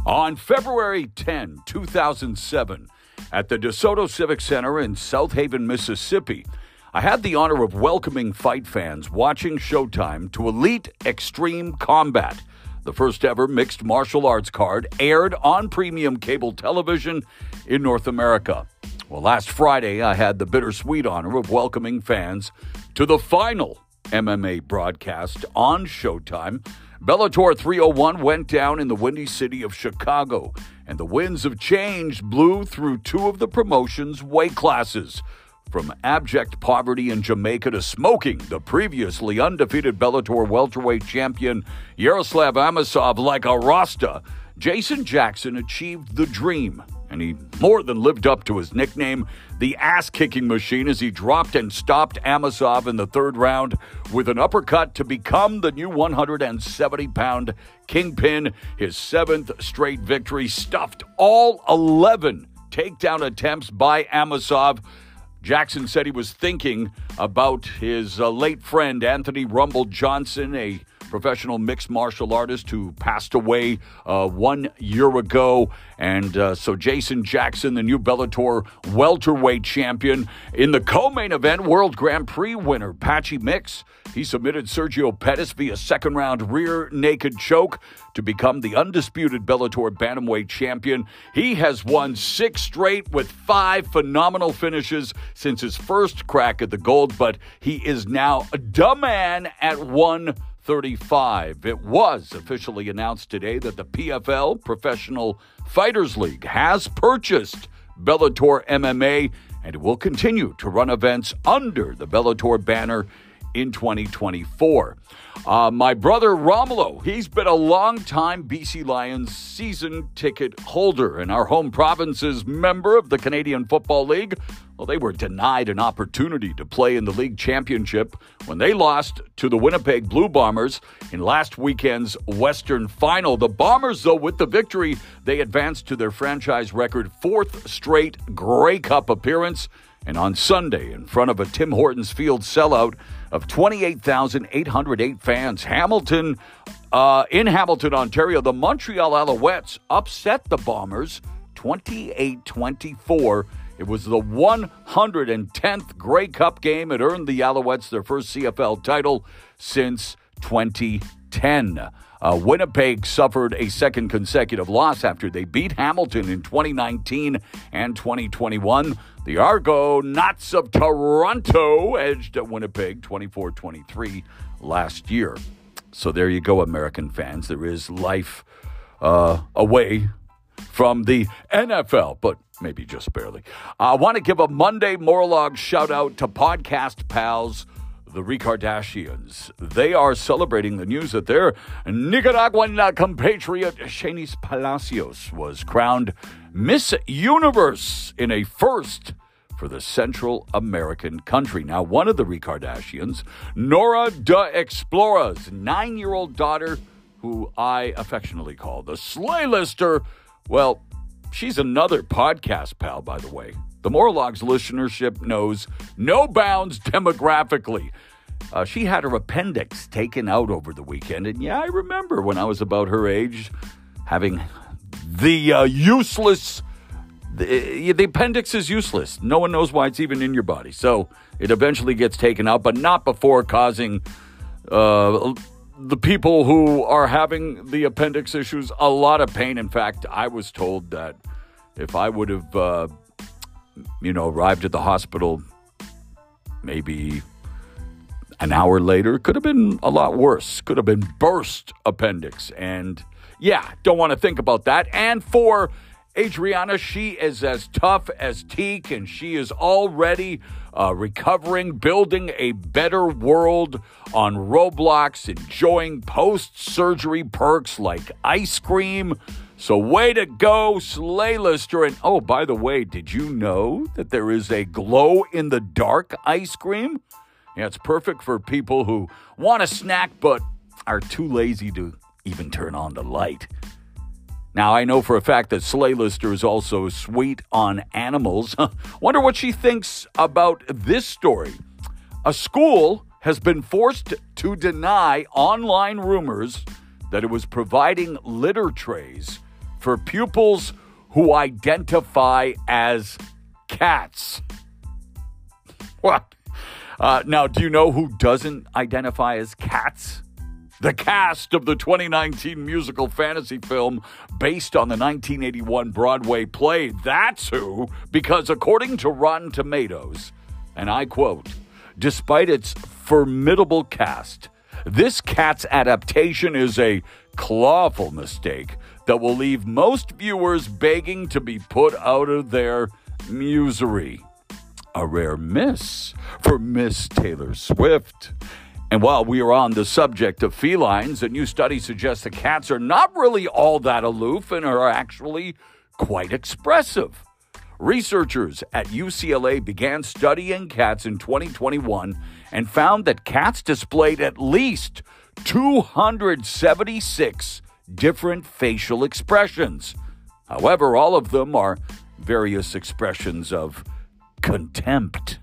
On February 10, 2007, at the DeSoto Civic Center in South Haven, Mississippi, I had the honor of welcoming fight fans watching Showtime to Elite Extreme Combat, the first ever mixed martial arts card aired on premium cable television in North America. Well, last Friday, I had the bittersweet honor of welcoming fans to the final MMA broadcast on Showtime. Bellator 301 went down in the Windy City of Chicago, and the winds of change blew through two of the promotion's weight classes. From abject poverty in Jamaica to smoking the previously undefeated Bellator welterweight champion Yaroslav Amosov like a Rasta, Jason Jackson achieved the dream, and he more than lived up to his nickname, the ass-kicking machine, as he dropped and stopped Amosov in the third round with an uppercut to become the new 170-pound kingpin. His seventh straight victory stuffed all 11 takedown attempts by Amosov. Jackson said he was thinking about his late friend Anthony Rumble Johnson, a professional mixed martial artist who passed away 1 year ago. And so Jason Jackson, the new Bellator welterweight champion. In the co-main event, World Grand Prix winner Patchy Mix, he submitted Sergio Pettis via second-round rear naked choke to become the undisputed Bellator bantamweight champion. He has won 6 straight with 5 phenomenal finishes since his first crack at the gold, but he is now the man at 135. It was officially announced today that the PFL, Professional Fighters League, has purchased Bellator MMA, and it will continue to run events under the Bellator banner in 2024. My brother Romulo, he's been a long-time BC Lions season ticket holder and our home province's member of the Canadian Football League. Well, they were denied an opportunity to play in the league championship when they lost to the Winnipeg Blue Bombers in last weekend's Western Final. The Bombers, though, with the victory, they advanced to their franchise record 4th straight Grey Cup appearance. And on Sunday, in front of a Tim Hortons Field sellout of 28,808 fans, in Hamilton, Ontario, the Montreal Alouettes upset the Bombers 28-24. It was the 110th Grey Cup game. It earned the Alouettes their first CFL title since 2010. Winnipeg suffered a second consecutive loss after they beat Hamilton in 2019 and 2021. The Argonauts of Toronto edged Winnipeg 24-23 last year. So there you go, American fans. There is life away from the NFL, but maybe just barely. I want to give a Monday Morlog shout-out to podcast pals, the Ricardashians. They are celebrating the news that their Nicaraguan compatriot Shanice Palacios was crowned Miss Universe in a first for the Central American country. Now, one of the Ricardashians, Nora de Explora's 9-year-old daughter, who I affectionately call the Slay Lister, well, she's another podcast pal, by the way. The Morlog's listenership knows no bounds demographically. She had her appendix taken out over the weekend, and yeah, I remember when I was about her age having the useless... The appendix is useless. No one knows why it's even in your body. So it eventually gets taken out, but not before causing the people who are having the appendix issues a lot of pain. In fact, I was told that if I would have, arrived at the hospital maybe an hour later, it could have been a lot worse. Could have been burst appendix. And yeah, don't want to think about that. And for Adriana, she is as tough as teak, and she is already recovering, building a better world on Roblox, enjoying post-surgery perks like ice cream. So way to go, Slay Lister. And oh, by the way, did you know that there is a glow-in-the-dark ice cream? Yeah, it's perfect for people who want a snack but are too lazy to even turn on the light. Now, I know for a fact that Slay Lister is also sweet on animals. Wonder what she thinks about this story. A school has been forced to deny online rumors that it was providing litter trays for pupils who identify as cats. What? Now, do you know who doesn't identify as cats? The cast of the 2019 musical fantasy film based on the 1981 Broadway play. That's who, because according to Rotten Tomatoes, and I quote, despite its formidable cast, this Cats adaptation is a clawful mistake that will leave most viewers begging to be put out of their misery. A rare miss for Miss Taylor Swift. And while we are on the subject of felines, a new study suggests that cats are not really all that aloof and are actually quite expressive. Researchers at UCLA began studying cats in 2021 and found that cats displayed at least 276 different facial expressions. However, all of them are various expressions of contempt.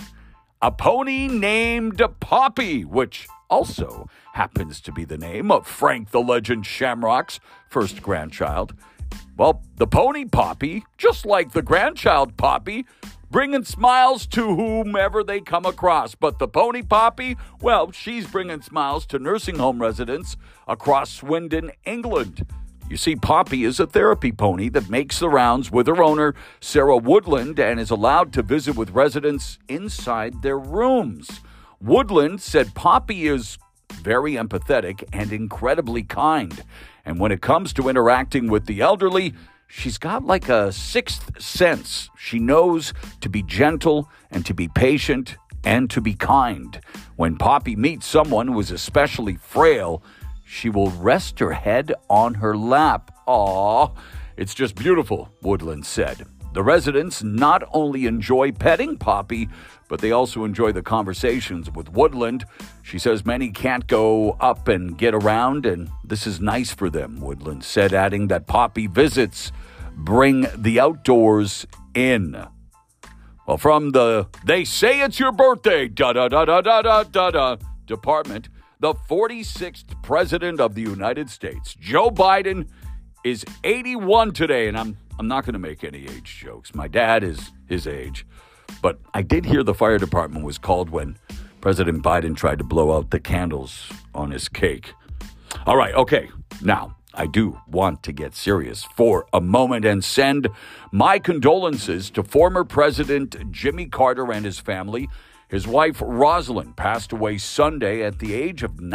A pony named Poppy, which also happens to be the name of Frank the Legend Shamrock's first grandchild. Well, the pony Poppy, just like the grandchild Poppy, bringing smiles to whomever they come across. But the pony Poppy, well, she's bringing smiles to nursing home residents across Swindon, England. You see, Poppy is a therapy pony that makes the rounds with her owner, Sarah Woodland, and is allowed to visit with residents inside their rooms. Woodland said Poppy is very empathetic and incredibly kind. And when it comes to interacting with the elderly, she's got like a sixth sense. She knows to be gentle and to be patient and to be kind. When Poppy meets someone who is especially frail, she will rest her head on her lap. Aw, it's just beautiful, Woodland said. The residents not only enjoy petting Poppy, but they also enjoy the conversations with Woodland. She says many can't go up and get around, and this is nice for them, Woodland said, adding that Poppy visits bring the outdoors in. Well, from the "they say it's your birthday, da-da-da-da-da-da-da" department, the 46th president of the United States, Joe Biden, is 81 today, and I'm not going to make any age jokes. My dad is his age, but I did hear the fire department was called when President Biden tried to blow out the candles on his cake. All right, okay, now I do want to get serious for a moment and send my condolences to former President Jimmy Carter and his family. His wife, Rosalind, passed away Sunday at the age of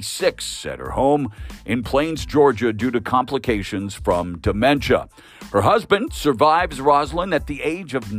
96 at her home in Plains, Georgia, due to complications from dementia. Her husband survives Rosalind at the age of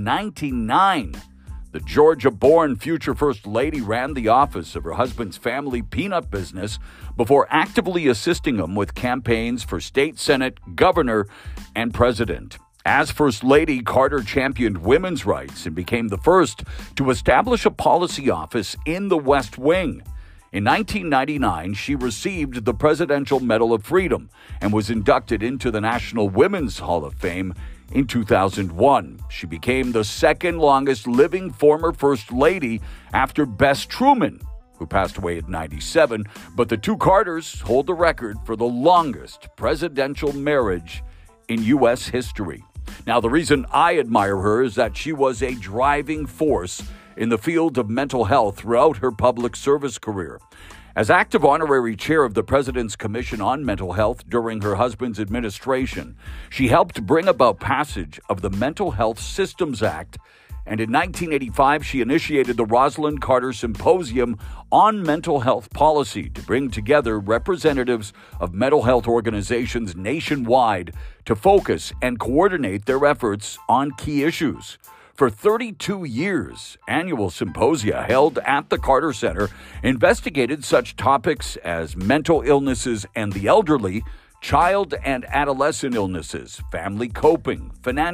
99. The Georgia-born future First Lady ran the office of her husband's family peanut business before actively assisting him with campaigns for state senate, governor, and president. As First Lady, Carter championed women's rights and became the first to establish a policy office in the West Wing. In 1999, she received the Presidential Medal of Freedom and was inducted into the National Women's Hall of Fame in 2001. She became the second longest living former First Lady after Bess Truman, who passed away at 97, but the two Carters hold the record for the longest presidential marriage in U.S. history. Now, the reason I admire her is that she was a driving force in the field of mental health throughout her public service career. As active honorary chair of the President's Commission on Mental Health during her husband's administration, she helped bring about passage of the Mental Health Systems Act, and in 1985, she initiated the Rosalind Carter Symposium on Mental Health Policy to bring together representatives of mental health organizations nationwide to focus and coordinate their efforts on key issues. For 32 years, annual symposia held at the Carter Center investigated such topics as mental illnesses and the elderly, child and adolescent illnesses, family coping,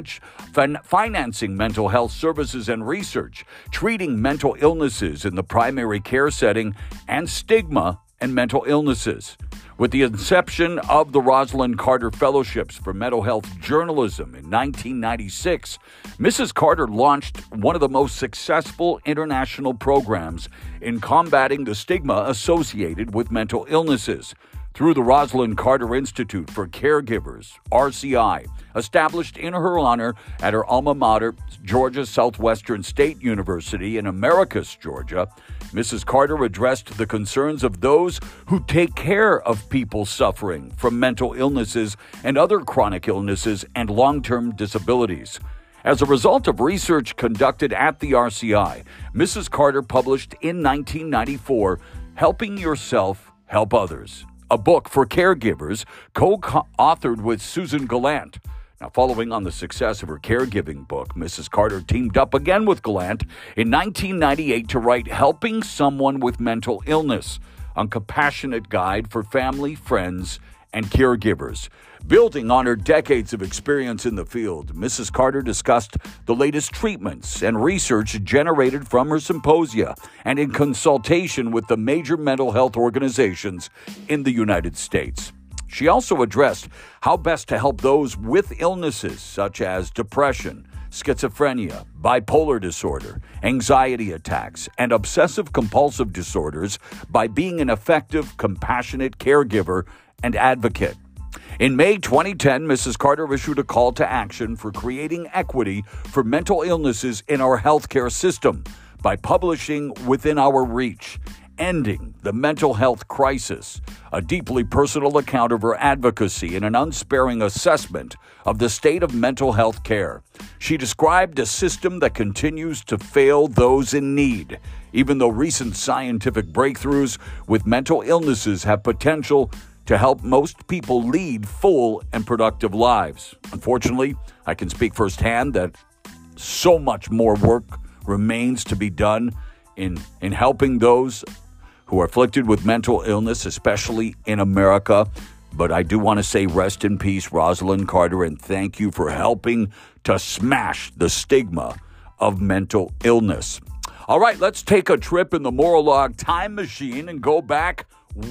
financing mental health services and research, treating mental illnesses in the primary care setting, and stigma and mental illnesses. With the inception of the Rosalind Carter Fellowships for Mental Health Journalism in 1996, Mrs. Carter launched one of the most successful international programs in combating the stigma associated with mental illnesses. through the Rosalind Carter Institute for Caregivers, RCI, established in her honor at her alma mater, Georgia Southwestern State University in Americus, Georgia. Mrs. Carter addressed the concerns of those who take care of people suffering from mental illnesses and other chronic illnesses and long-term disabilities. As a result of research conducted at the RCI, Mrs. Carter published in 1994, Helping Yourself, Help Others, a book for caregivers co-authored with Susan Gallant. Now, following on the success of her caregiving book, Mrs. Carter teamed up again with Gallant in 1998 to write Helping Someone with Mental Illness, a compassionate guide for family, friends, and caregivers. Building on her decades of experience in the field, Mrs. Carter discussed the latest treatments and research generated from her symposia and in consultation with the major mental health organizations in the United States. She also addressed how best to help those with illnesses such as depression, schizophrenia, bipolar disorder, anxiety attacks, and obsessive-compulsive disorders by being an effective, compassionate caregiver and advocate. In May 2010, Mrs. Carter issued a call to action for creating equity for mental illnesses in our healthcare system by publishing Within Our Reach, Ending the Mental Health Crisis, a deeply personal account of her advocacy and an unsparing assessment of the state of mental health care. She described a system that continues to fail those in need, even though recent scientific breakthroughs with mental illnesses have potential to help most people lead full and productive lives. Unfortunately, I can speak firsthand that so much more work remains to be done in helping those who are afflicted with mental illness, especially in America. But I do want to say rest in peace, Rosalind Carter, and thank you for helping to smash the stigma of mental illness. All right, let's take a trip in the Morolog time machine and go back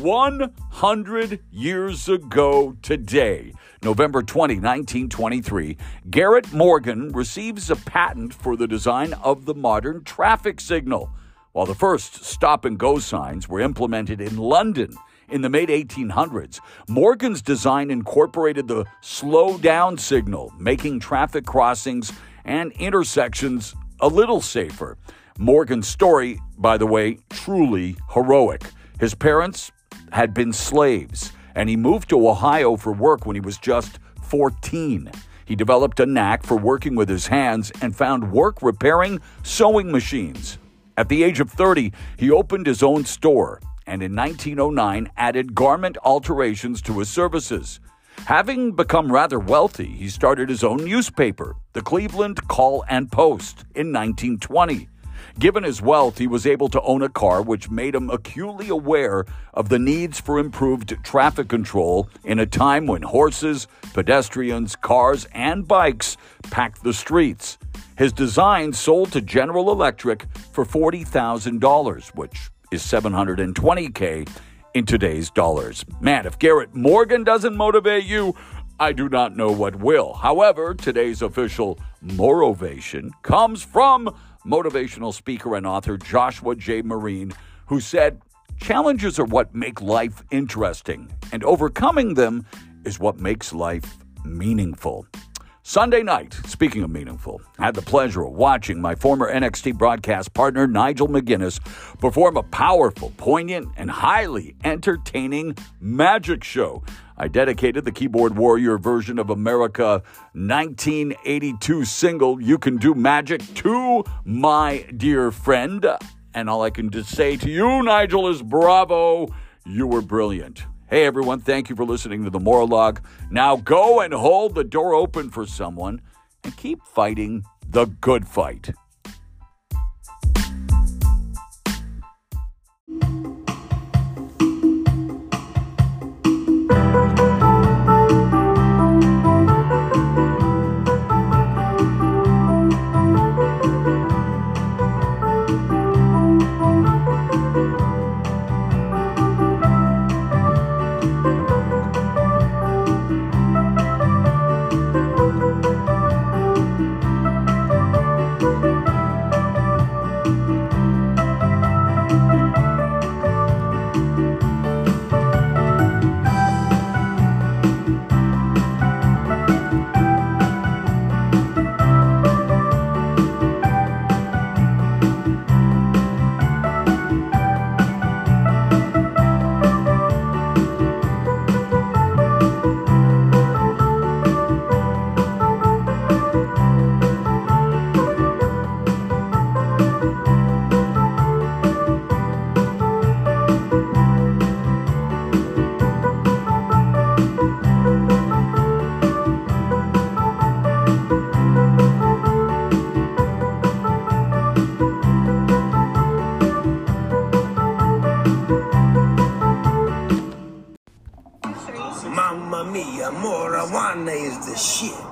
100 years ago today, November 20, 1923, Garrett Morgan receives a patent for the design of the modern traffic signal. While the first stop-and-go signs were implemented in London in the mid-1800s, Morgan's design incorporated the slow-down signal, making traffic crossings and intersections a little safer. Morgan's story, by the way, truly heroic. His parents had been slaves, and he moved to Ohio for work when he was just 14. He developed a knack for working with his hands and found work repairing sewing machines. At the age of 30, he opened his own store, and in 1909 added garment alterations to his services. Having become rather wealthy, he started his own newspaper, the Cleveland Call and Post, in 1920. Given his wealth, he was able to own a car, which made him acutely aware of the needs for improved traffic control in a time when horses, pedestrians, cars, and bikes packed the streets. His design sold to General Electric for $40,000, which is $720K in today's dollars. Man, if Garrett Morgan doesn't motivate you, I do not know what will. However, today's official Morovation comes from motivational speaker and author Joshua J. Marine, who said, "Challenges are what make life interesting, and overcoming them is what makes life meaningful." Sunday night, speaking of meaningful, I had the pleasure of watching my former NXT broadcast partner Nigel McGuinness perform a powerful, poignant, and highly entertaining magic show. I dedicated the keyboard warrior version of America 1982 single, You Can Do Magic, to my dear friend. And all I can just say to you, Nigel, is bravo. You were brilliant. Hey, everyone, thank you for listening to the Morolog. Now go and hold the door open for someone and keep fighting the good fight. Kanye is the shit.